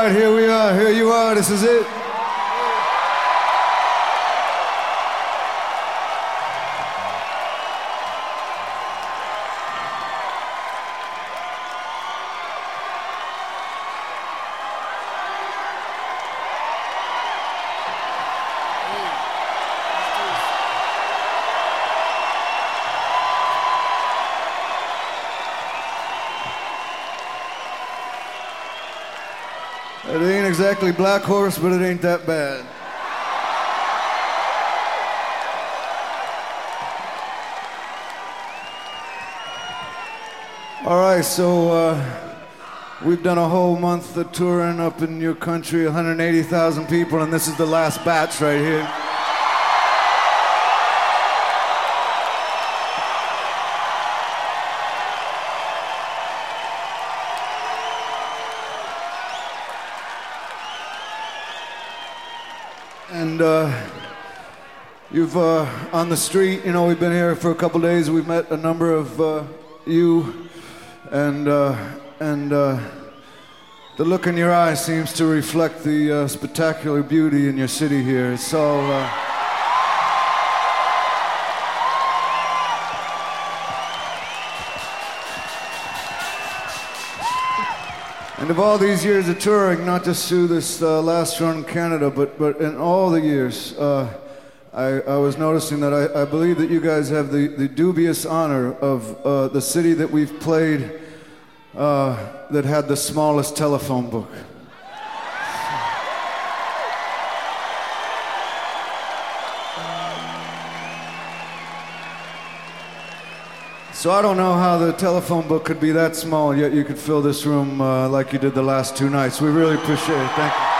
right, here we are. Here you are. This is it. It ain't exactly Black Horse, but it ain't that bad. All right, so we've done a whole month of touring up in your country, 180,000 people, and this is the last batch right here. And you've on the street, you know, we've been here for a couple days. We've met a number of you, and the look in your eyes seems to reflect the spectacular beauty in your city here. It's all. And of all these years of touring, not just through this last run in Canada, but in all the years, I was noticing that I believe that you guys have the dubious honor of the city that we've played that had the smallest telephone book. So I don't know how the telephone book could be that small, yet you could fill this room like you did the last two nights. We really appreciate it. Thank you.